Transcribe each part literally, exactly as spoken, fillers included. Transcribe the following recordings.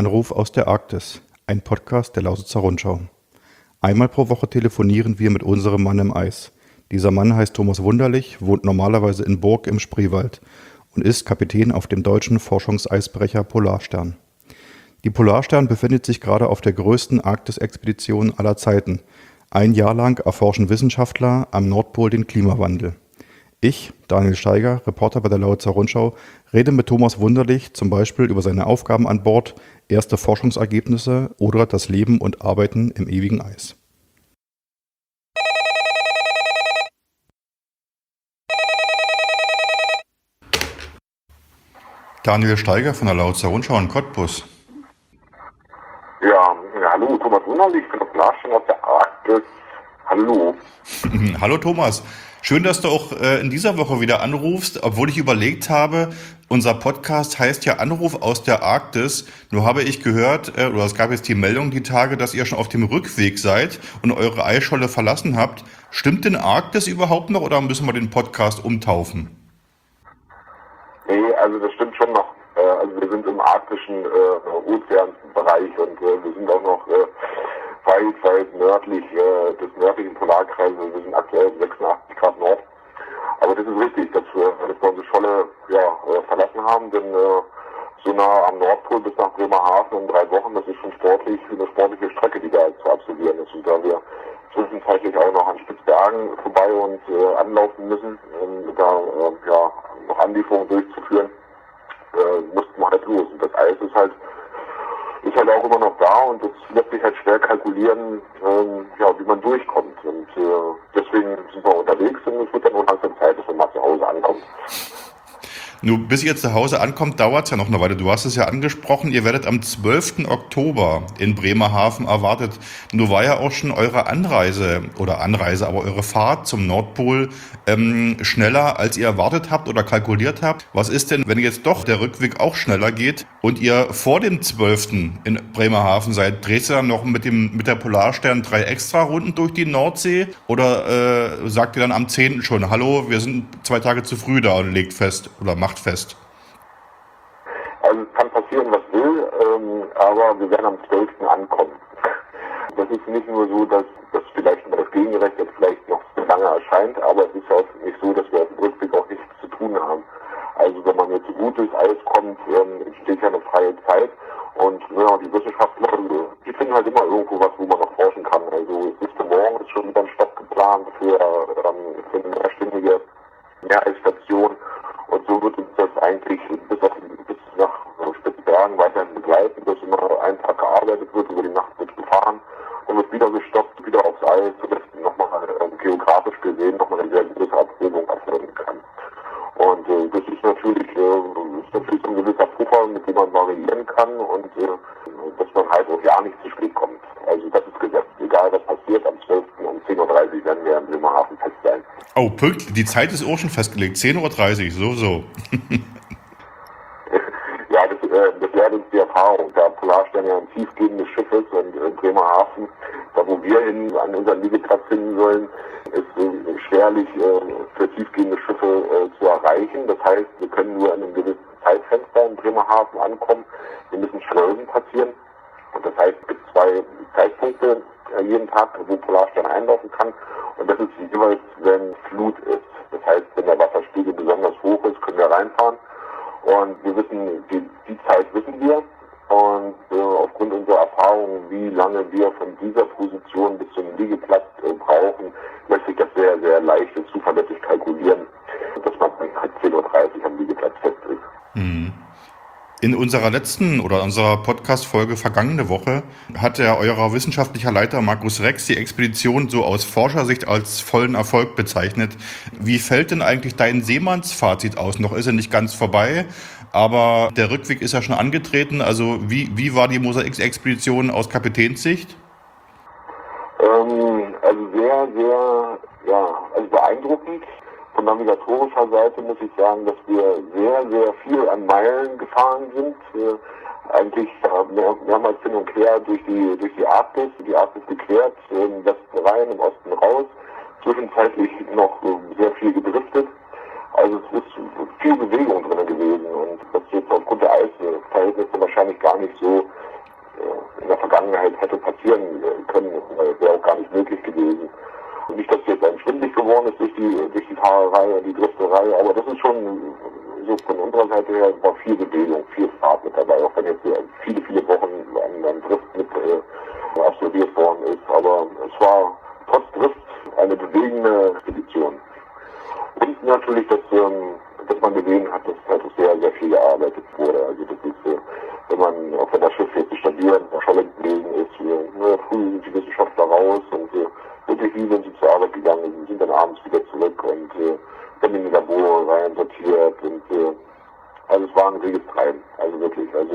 Anruf aus der Arktis, ein Podcast der Lausitzer Rundschau. Einmal pro Woche telefonieren wir mit unserem Mann im Eis. Dieser Mann heißt Thomas Wunderlich, wohnt normalerweise in Burg im Spreewald und ist Kapitän auf dem deutschen Forschungseisbrecher Polarstern. Die Polarstern befindet sich gerade auf der größten Arktis-Expedition aller Zeiten. Ein Jahr lang erforschen Wissenschaftler am Nordpol den Klimawandel. Ich, Daniel Steiger, Reporter bei der Lausitzer Rundschau, rede mit Thomas Wunderlich zum Beispiel über seine Aufgaben an Bord, erste Forschungsergebnisse oder das Leben und Arbeiten im ewigen Eis. Daniel Steiger von der Lausitzer Rundschau in Cottbus. Ja, ja, hallo, Thomas Wunderlich von der Polarstern aus der Arktis. Hallo. Hallo Thomas. Schön, dass du auch äh, in dieser Woche wieder anrufst, obwohl ich überlegt habe, unser Podcast heißt ja Anruf aus der Arktis. Nur habe ich gehört, äh, oder es gab jetzt die Meldung die Tage, dass ihr schon auf dem Rückweg seid und eure Eisscholle verlassen habt. Stimmt denn Arktis überhaupt noch oder müssen wir den Podcast umtaufen? Nee, also das stimmt schon noch. Äh, also wir sind im arktischen äh, Ozeanbereich und äh, wir sind auch noch äh, weit, weit nördlich äh, des nördlichen Polarkreises. Wir sind aktuell sechsundachtzig Grad Nord. Aber das ist richtig, dass wir, dass wir unsere Scholle ja, äh, verlassen haben, denn äh, so nah am Nordpol bis nach Bremerhaven in drei Wochen, das ist schon sportlich, eine sportliche Strecke, die da zu absolvieren ist. Und da wir zwischenzeitlich auch noch an Spitzbergen vorbei und äh, anlaufen müssen, um da äh, ja, noch Anlieferungen durchzuführen, äh, mussten wir halt los. Und das Eis ist halt ist halt auch immer noch da und das lässt sich halt schwer kalkulieren, ähm, ja, wie man durchkommt. Und äh, deswegen sind wir unterwegs und es wird dann nur langsam Zeit, dass man mal zu Hause ankommt. Nur bis ihr zu Hause ankommt, dauert es ja noch eine Weile. Du hast es ja angesprochen, ihr werdet am zwölften Oktober in Bremerhaven erwartet. Nur war ja auch schon eure Anreise, oder Anreise, aber eure Fahrt zum Nordpol ähm, schneller, als ihr erwartet habt oder kalkuliert habt. Was ist denn, wenn jetzt doch der Rückweg auch schneller geht und ihr vor dem zwölften in Bremerhaven seid? Drehst du dann noch mit dem mit der Polarstern drei extra Runden durch die Nordsee? Oder äh, sagt ihr dann am zehnten schon, hallo, wir sind zwei Tage zu früh da und legt fest oder macht fest? Also es kann passieren, was will, ähm, aber wir werden am zwölften ankommen. Das ist nicht nur so, dass das vielleicht über das Gegengerechnet vielleicht noch lange erscheint, aber es ist auch nicht so, dass wir auf dem Rückweg auch nichts zu tun haben. Also wenn man jetzt so gut durchs Eis kommt, ähm, entsteht ja eine freie Zeit und ja, die Wissenschaftler, die finden halt immer irgendwo was, wo man noch forschen kann. Also es ist für morgen ist schon wieder ein Stopp geplant für, ähm, für eine mehrstündige Meereisstation. Und so wird uns das eigentlich bis, auf, bis nach Spitzbergen weiterhin begleiten, dass immer einen Tag gearbeitet wird, über die Nacht wird gefahren und wird wieder gestoppt, wieder aufs Eis, sodass nochmal äh, geografisch gesehen nochmal eine sehr große Abwägung erfolgen kann. Und äh, das ist natürlich, äh, ist natürlich so ein gewisser Puffer, mit dem man variieren kann und äh, dass man halt auch ja nicht zu spät kommt. Also das ist Gesetz. Egal was passiert, am zwölften um zehn Uhr dreißig werden wir in Bremerhaven fest sein. Oh, pünktlich. Die Zeit ist auch schon festgelegt. zehn Uhr dreißig, so, so. Ja, das, äh, das lehrt uns die Erfahrung. Da Polarstern ja ein tiefgehendes Schiff ist und in Bremerhaven, da wo wir hin an unseren Liegeplatz finden sollen, ist äh, schwerlich äh, für tiefgehende Schiffe äh, zu erreichen. Das heißt, wir können nur in einem gewissen Zeitfenster in Bremerhaven ankommen. Wir müssen Schleusen passieren. Und das heißt, es gibt zwei Zeitpunkte äh, jeden Tag, wo Polarstern einlaufen kann. Und das ist jeweils, wenn Flut ist. Das heißt, wenn der Wasserspiegel besonders hoch ist, können wir reinfahren. Und wir wissen, die, die Zeit wissen wir. Und äh, aufgrund unserer Erfahrung, wie lange wir von dieser Position bis zum Liegeplatz äh, brauchen, lässt sich das sehr, sehr leicht und zuverlässig kalkulieren, dass man halt zehn Uhr dreißig am Liegeplatz fest ist. Hm. In unserer letzten oder unserer Podcast-Folge vergangene Woche hat ja euer wissenschaftlicher Leiter Markus Rex die Expedition so aus Forschersicht als vollen Erfolg bezeichnet. Wie fällt denn eigentlich dein Seemannsfazit aus? Noch ist er nicht ganz vorbei, aber der Rückweg ist ja schon angetreten. Also wie, wie war die Mosaik-Expedition aus Kapitänssicht? Ähm, also sehr, sehr, ja, also beeindruckend. Von navigatorischer Seite muss ich sagen, dass wir sehr, sehr viel an Meilen gefahren sind. Wir eigentlich äh, mehr, mehrmals hin und her durch die durch die Arktis, die Arktis gequert, im Westen rein, im Osten raus. Zwischenzeitlich noch äh, sehr viel gedriftet. Also es ist viel Bewegung drin gewesen und das jetzt aufgrund der Eisverhältnisse wahrscheinlich gar nicht so geworden ist durch die, durch die Fahrerei und die Drifterei, aber das ist schon, so von unserer Seite her, war viel Bewegung, viel Fahrt mit dabei, auch wenn jetzt viele, viele Wochen an, an Drift mit äh, absolviert worden ist, aber es war trotz Drift eine bewegende Expedition. Und natürlich, dass, ähm, dass man gesehen hat, dass halt sehr, sehr viel gearbeitet wurde. Also das ist, äh, wenn man, auch wenn das Schiff jetzt stabil in der Scholle gelegen ist, wir, ne, früh sind die Wissenschaftler raus und äh, wirklich wie wenn sie zur Arbeit gegangen sind, sind dann abends wieder zurück und äh, dann in die Labore rein sortiert und äh, also es war ein reges Treiben, also wirklich, also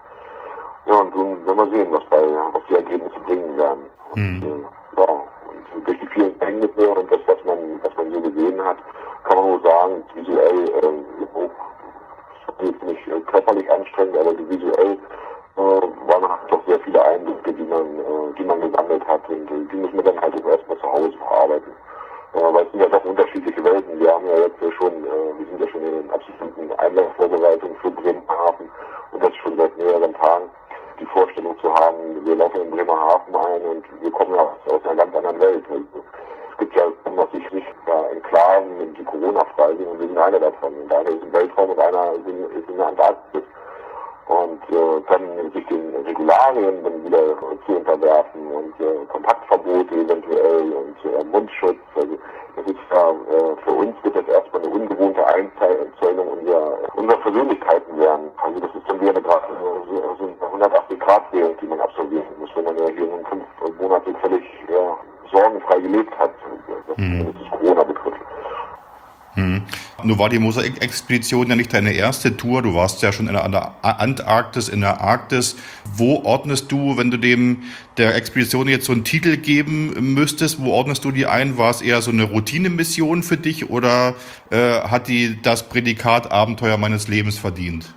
äh, ja, und nun werden wir sehen, was bei, was die Ergebnisse bringen werden. Mhm. Und, äh, ja, und durch die vielen Verhängnisse und das, was man, was man so gesehen hat, kann man nur sagen, visuell, äh, auch, jetzt nicht äh, körperlich anstrengend, aber visuell äh, waren halt doch sehr viele Eindrücke, die man, äh, die man gesammelt hat und äh, die muss man dann halt auch erstmal zu Hause verarbeiten. Äh, weil es sind ja doch unterschiedliche Welten. Wir haben ja jetzt ja schon, äh, wir sind ja schon in den absoluten Einlaufvorbereitungen für Bremerhaven und das schon seit mehreren Tagen. Die Vorstellung zu haben, wir laufen in Bremerhaven ein und wir kommen ja aus einer ganz anderen Welt. Also, es gibt ja, was ich nicht, ja, Enklaven, die Corona-frei sind und wir sind einer davon. Und einer ist im Weltraum und einer ist in, ist in der Antarktis. Und äh, dann sich den Regularien dann wieder zu unterwerfen und äh, Kontaktverbote eventuell und äh, Mundschutz. Also das ist ja äh, für uns wird das erstmal eine ungewohnte Einzäunung unserer, unserer Persönlichkeiten werden. Also das ist dann wieder eine, so, so eine hundertachtzig Grad Währung, die man absolvieren muss, wenn man ja hier nun fünf Monate völlig ja, sorgenfrei gelebt hat, was Mhm. das Corona betrifft. Hm. Nun war die Mosaik-Expedition ja nicht deine erste Tour. Du warst ja schon in der Antarktis, in der Arktis. Wo ordnest du, wenn du dem der Expedition jetzt so einen Titel geben müsstest, wo ordnest du die ein? War es eher so eine Routinemission für dich oder äh, hat die das Prädikat Abenteuer meines Lebens verdient?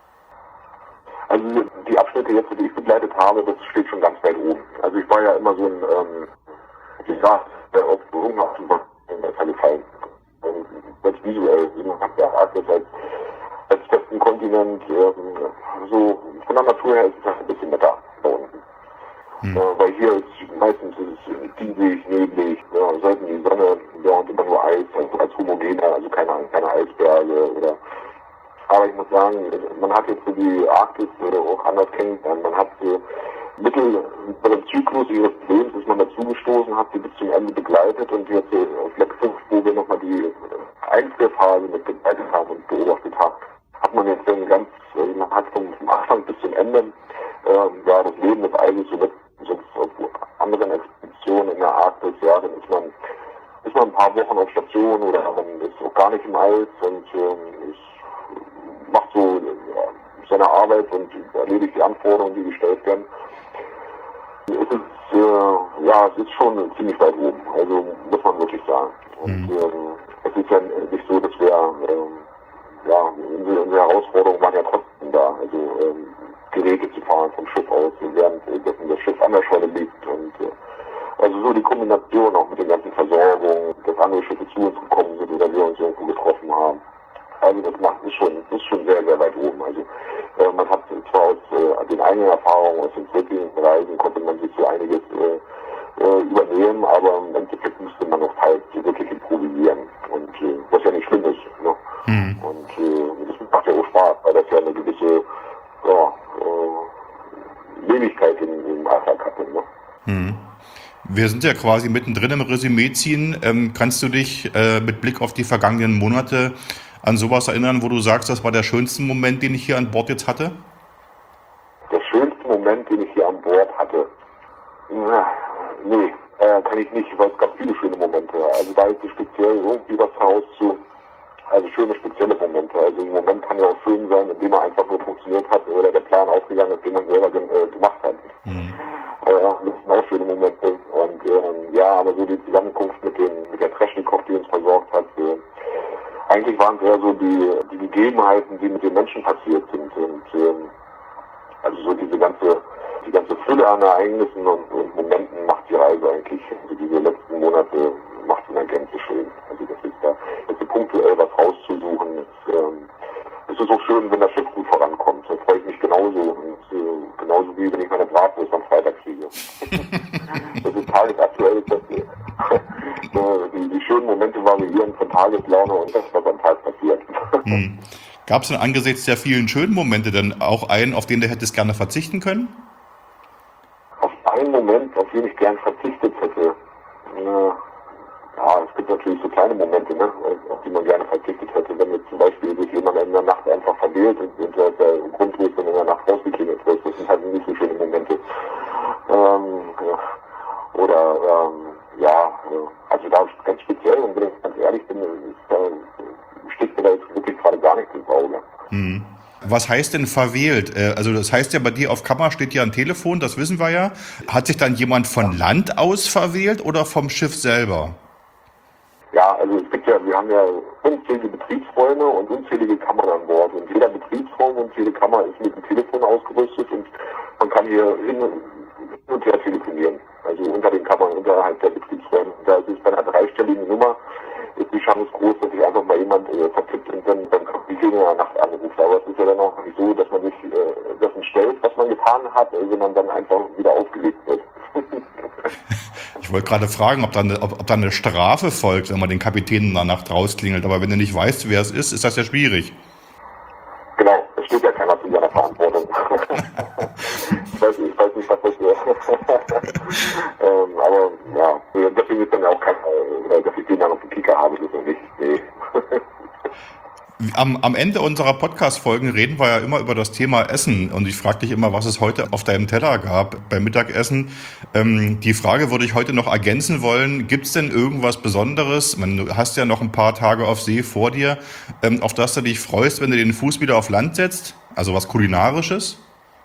Also die Abschnitte jetzt, die ich begleitet habe, das steht schon ganz weit oben. Also ich war ja immer so ein, ähm, wie gesagt, der auf Hunger hat mir besser gefallen. Und selbst visuell, man hat ja Arktis als, als festen Kontinent, ähm, so von der Natur her ist es ein bisschen netter da unten. Hm. Äh, weil hier ist meistens ist es diesig, neblig, ja, selten die Sonne, ja, und immer nur Eis, also als homogener, also keine, keine Eisberge oder. Aber ich muss sagen, man hat jetzt so die Arktis oder auch anders kennengelernt, man hat so Mittel bei dem Zyklus ihres Lebens, das man dazugestoßen hat, die bis zum Ende begleitet und jetzt äh, auf Fleck fünf, wo wir nochmal die Einzelphase mit begleitet haben und beobachtet haben, hat man jetzt dann ganz, äh, man hat vom, vom Anfang bis zum Ende äh, ja, das Leben des Eises so mit sonst auf anderen Expeditionen in der Arktis, ja, dann ist man ist man ein paar Wochen auf Station oder man ist auch gar nicht im Eis und äh, ist, macht so ja, seine Arbeit und erledigt die Anforderungen, die gestellt werden. Es ist, äh, ja, es ist schon ziemlich weit oben, also muss man wirklich sagen. Und Mhm. ähm, es ist ja nicht so, dass wir, ähm, ja, unsere, unsere Herausforderungen waren ja trotzdem da, also ähm, Geräte zu fahren vom Schiff aus, während äh, das Schiff an der Scholle liegt und äh, also so die Kombination auch mit den ganzen Versorgungen, dass andere Schiffe zu uns gekommen sind oder wir uns irgendwo getroffen haben. Also das macht ist schon, ist schon sehr, sehr weit oben. Also äh, man hat zwar aus äh, den eigenen Erfahrungen, aus den zurückliegenden Reisen, konnte man sich so einiges äh, äh, übernehmen, aber im Endeffekt musste man noch halt so wirklich improvisieren. Und äh, was ja nicht schlimm ist. Ne? Mhm. Und äh, das macht ja auch Spaß, weil das ja eine gewisse ja, äh, Lebendigkeit im, im Alltag hatte. Ne? Mhm. Wir sind ja quasi mittendrin im Resümee ziehen. Ähm, kannst du dich äh, mit Blick auf die vergangenen Monate an sowas erinnern, wo du sagst, das war der schönste Moment, den ich hier an Bord jetzt hatte? Der schönste Moment, den ich hier an Bord hatte? Na, nee, äh, kann ich nicht, weil es gab viele schöne Momente. Also da ist speziell irgendwie was herauszu, also schöne spezielle Momente. Also ein Moment kann ja auch schön sein, indem er einfach nur funktioniert hat oder der Plan aufgegangen ist, den man selber äh, gemacht hat. Mhm. Äh, das sind auch schöne Momente. Und ähm, ja, aber so die Zusammenkunft mit, den, mit der Treschnikow, die uns versorgt hat, äh, eigentlich waren es eher so die, die Gegebenheiten, die mit den Menschen passiert sind. Und ähm, also so diese ganze, die ganze Fülle an Ereignissen und, und Momenten macht die Reise eigentlich, also diese letzten Monate macht in der Gänze schön. Also das ist da, jetzt so punktuell was rauszusuchen. Ist, ähm, es ist auch schön, wenn das Schiff gut vorankommt. Da freue ich mich genauso. Und äh, genauso wie wenn ich meine Bratwurst am Freitag kriege. Das ist tagesaktuell, dass äh, die, die schönen Momente Momente variieren von Tageslaune und das, was am Tag passiert. Hm. Gab es denn angesichts der vielen schönen Momente dann auch einen, auf den du hättest gerne verzichten können? Auf einen Moment, auf den ich gern verzichtet hätte. Ja, es gibt natürlich so kleine Momente, ne, auf die man gerne verzichtet hätte. Wenn jetzt zum Beispiel sich jemand in der Nacht einfach verwählt und, und der, der Grundlos dann in der Nacht rausgeklingelt wird, das sind halt nicht so schöne Momente. Ähm, ja. Oder, ähm, ja, also da ganz speziell, und wenn ich ganz ehrlich bin, ist, da, steht mir da jetzt wirklich gerade gar nichts ins Auge. Hm. Was heißt denn verwählt? Also das heißt ja, bei dir auf Kammer steht ja ein Telefon, das wissen wir ja. Hat sich dann jemand von Land aus verwählt oder vom Schiff selber? Ja, also es gibt ja, wir haben ja unzählige Betriebsräume und unzählige Kammern an Bord. Und jeder Betriebsraum und jede Kammer ist mit einem Telefon ausgerüstet und man kann hier hin und her telefonieren. Also unter den Kammern, unterhalb der Betriebsräume. Da ist es bei einer dreistelligen Nummer, ist die Chance groß, dass sich einfach mal jemand äh, vertippt und dann, dann kommt die in der Nacht anruft. Aber es ist ja dann auch nicht so, dass man sich äh, dessen stellt, was man getan hat, sondern dann einfach wieder aufgelegt wird. Ich wollte gerade fragen, ob da, eine, ob, ob da eine Strafe folgt, wenn man den Kapitän in der Nacht rausklingelt. Aber wenn du nicht weißt, wer es ist, ist das ja schwierig. Genau, es steht ja keiner zu seiner Verantwortung. ich, weiß, ich weiß nicht, was das wäre. ähm, aber ja, deswegen ist dann ja auch kein, oder dass ich den dann auf dem Kicker habe, das ist noch nicht. Nee. Am, am Ende unserer Podcast-Folgen reden wir ja immer über das Thema Essen und ich frage dich immer, was es heute auf deinem Teller gab beim Mittagessen. Ähm, die Frage würde ich heute noch ergänzen wollen. Gibt es denn irgendwas Besonderes? Man, du hast ja noch ein paar Tage auf See vor dir, ähm, auf das du dich freust, wenn du den Fuß wieder auf Land setzt? Also was Kulinarisches?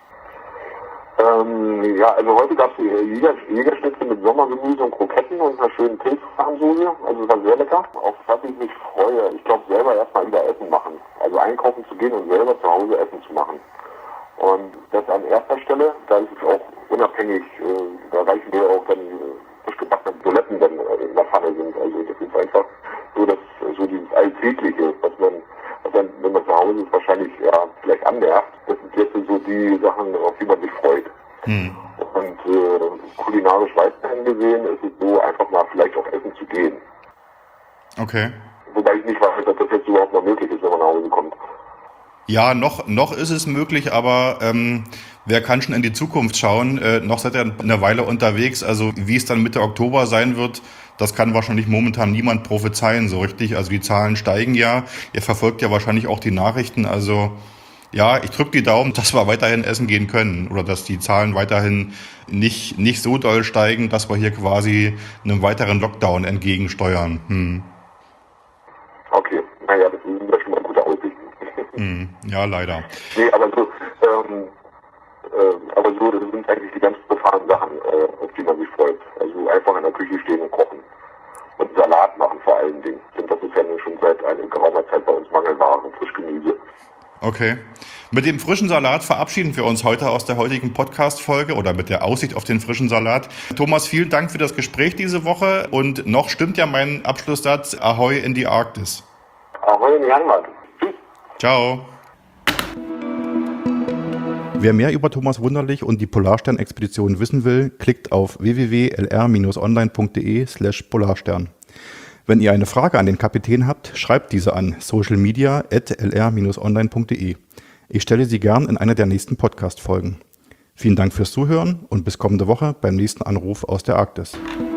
Ähm, ja, also heute gab es Jäger, Jägerschnitzel mit Sommergemüse und Kroketten und einer schönen Pilzrahmsoße. Also es war sehr lecker. Auf was ich mich freue, ich glaube selber erstmal wieder Essen machen. Also einkaufen zu gehen und selber zu Hause Essen zu machen. Und das an erster Stelle, da ist es auch unabhängig, äh, da reichen mir auch dann äh, frisch gebackene Buletten dann äh, in der Pfanne sind. Also das ist einfach so, dass so dieses Alltägliche, was man, was man, wenn man zu Hause ist, wahrscheinlich ja vielleicht annervt. Das sind jetzt so die Sachen, auf die man sich freut. Hm. Und äh, kulinarisch weiterhin gesehen ist es so, einfach mal vielleicht auch essen zu gehen. Okay. Wobei ich nicht weiß, ob das jetzt überhaupt noch möglich ist, wenn man nach Hause kommt. Ja, noch, noch ist es möglich, aber ähm, wer kann schon in die Zukunft schauen? Äh, noch seid ihr eine Weile unterwegs. Also wie es dann Mitte Oktober sein wird, das kann wahrscheinlich momentan niemand prophezeien so richtig. Also die Zahlen steigen ja. Ihr verfolgt ja wahrscheinlich auch die Nachrichten. Also ja, ich drücke die Daumen, dass wir weiterhin essen gehen können oder dass die Zahlen weiterhin nicht, nicht so doll steigen, dass wir hier quasi einem weiteren Lockdown entgegensteuern. Hm. Okay, naja, das sind ja schon mal gute Aussichten. Hm. Ja, leider. Nee, aber so, ähm, äh, aber so, das sind eigentlich die ganz profanen Sachen, äh, auf die man sich freut. Also einfach in der Küche stehen und kochen. Und Salat machen vor allen Dingen. Und das ist ja schon seit einer geraumer Zeit bei uns Mangelware, Frischgemüse. Okay. Mit dem frischen Salat verabschieden wir uns heute aus der heutigen Podcast-Folge oder mit der Aussicht auf den frischen Salat. Thomas, vielen Dank für das Gespräch diese Woche und noch stimmt ja mein Abschlusssatz, Ahoi in die Arktis. Ahoi in die Heimat. Tschüss. Ciao. Wer mehr über Thomas Wunderlich und die Polarstern-Expedition wissen will, klickt auf w w w punkt l r bindestrich online punkt d e slash polarstern. Wenn ihr eine Frage an den Kapitän habt, schreibt diese an socialmedia at l r bindestrich online punkt d e. Ich stelle sie gern in einer der nächsten Podcast-Folgen. Vielen Dank fürs Zuhören und bis kommende Woche beim nächsten Anruf aus der Arktis.